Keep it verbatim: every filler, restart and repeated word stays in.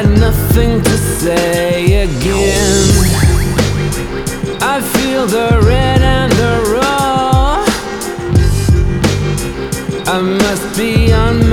got nothing to say again. I feel the red and the raw. I must be on